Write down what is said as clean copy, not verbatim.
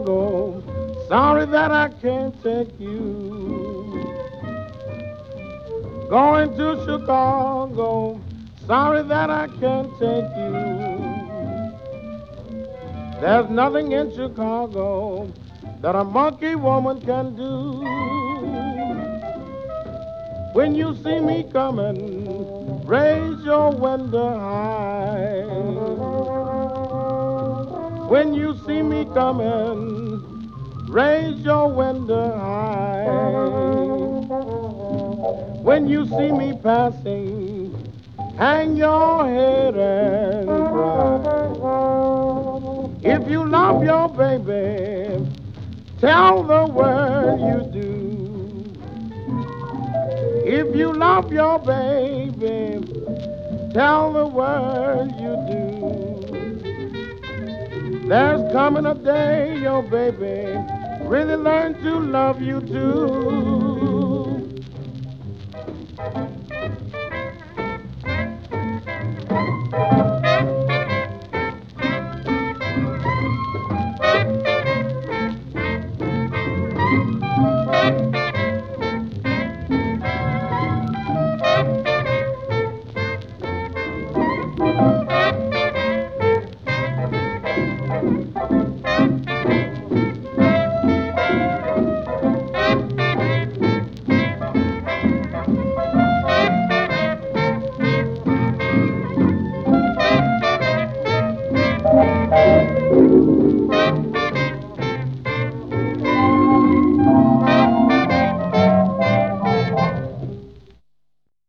Chicago. Sorry that I can't take you. Going to Chicago. Sorry that I can't take you. There's nothing in Chicago that a monkey woman can do. When you see me coming, raise your window high. When you see me coming, raise your window high. When you see me passing, hang your head and cry. If you love your baby, tell the world you do. If you love your baby, tell the world you do. There's coming a day your baby really learn to love you too.